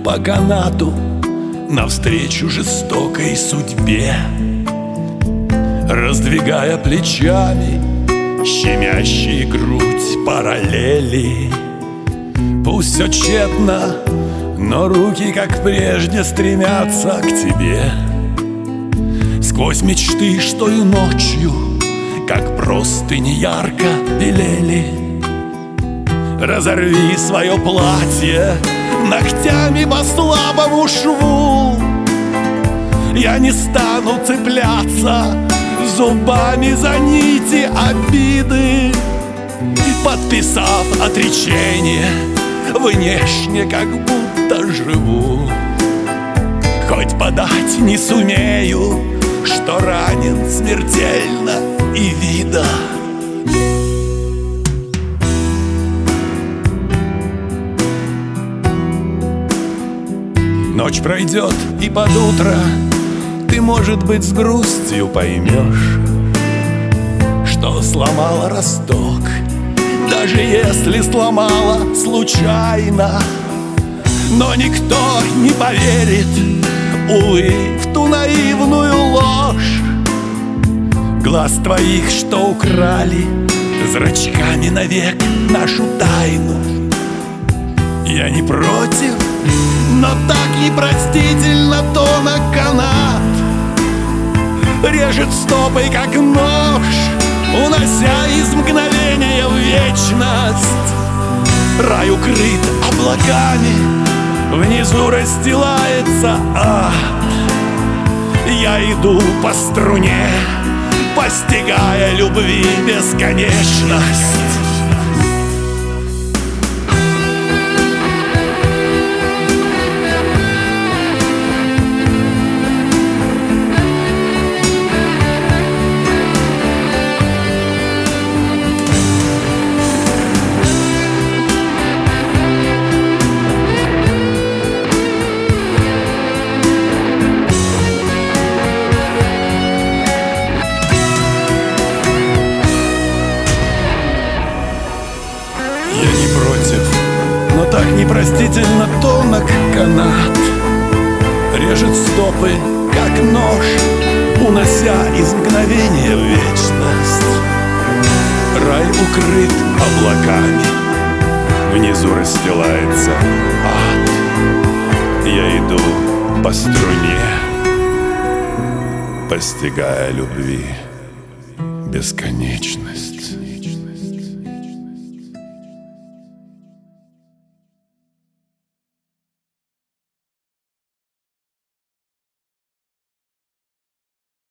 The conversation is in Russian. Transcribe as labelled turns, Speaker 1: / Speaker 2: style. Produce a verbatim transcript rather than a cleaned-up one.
Speaker 1: по канату навстречу жестокой судьбе, раздвигая плечами щемящие грудь параллели. Пусть все тщетно, но руки, как прежде, стремятся к тебе. Сквозь мечты, что и ночью, как простыни ярко белели. Разорви свое платье ногтями по слабому шву. Я не стану цепляться зубами за нити обиды, подписав отречение, внешне как будто живу. Хоть подать не сумею, что ранен смертельно и вида. Ночь пройдет, и под утро ты, может быть, с грустью поймешь, что сломала росток, даже если сломала случайно. Но никто не поверит, увы, в ту наивную ложь глаз твоих, что украли зрачками навек нашу тайну. Я не против, но так непростительно тонок канат, режет стопой, как нож, унося из мгновения в вечность. Рай укрыт облаками, внизу расстилается ад. Я иду по струне, постигая любви бесконечность. Я не против, но так непростительно тонок канат, режет стопы, как нож, унося из мгновения в вечность. Рай укрыт облаками, внизу расстилается ад. Я иду по струне, постигая любви бесконечность.